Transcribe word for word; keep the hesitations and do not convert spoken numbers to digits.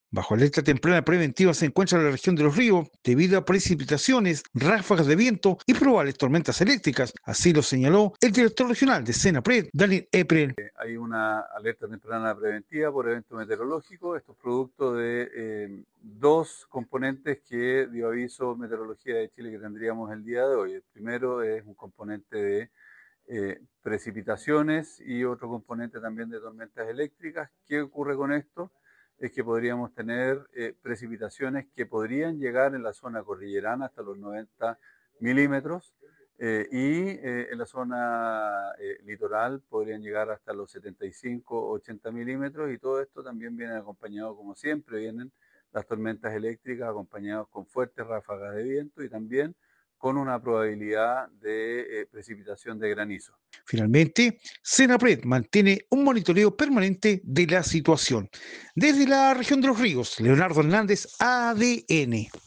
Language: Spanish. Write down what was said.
Bajo alerta temprana preventiva se encuentra la región de Los Ríos debido a precipitaciones, ráfagas de viento y probables tormentas eléctricas. Así lo señaló el director regional de Senapred, Daniel Epre. Hay una alerta temprana preventiva por evento meteorológico. Esto es producto de eh, dos componentes que dio aviso Meteorología de Chile que tendríamos el día de hoy. El primero es un componente de eh, precipitaciones y otro componente también de tormentas eléctricas. ¿Qué ocurre con esto? Es que podríamos tener eh, precipitaciones que podrían llegar en la zona cordillerana hasta los noventa milímetros eh, y eh, en la zona eh, litoral podrían llegar hasta los setenta y cinco, ochenta milímetros, y todo esto también viene acompañado, como siempre, vienen las tormentas eléctricas acompañados con fuertes ráfagas de viento y también con una probabilidad de eh, precipitación de granizo. Finalmente, Senapred mantiene un monitoreo permanente de la situación. Desde la región de Los Ríos, Leonardo Hernández, A D N.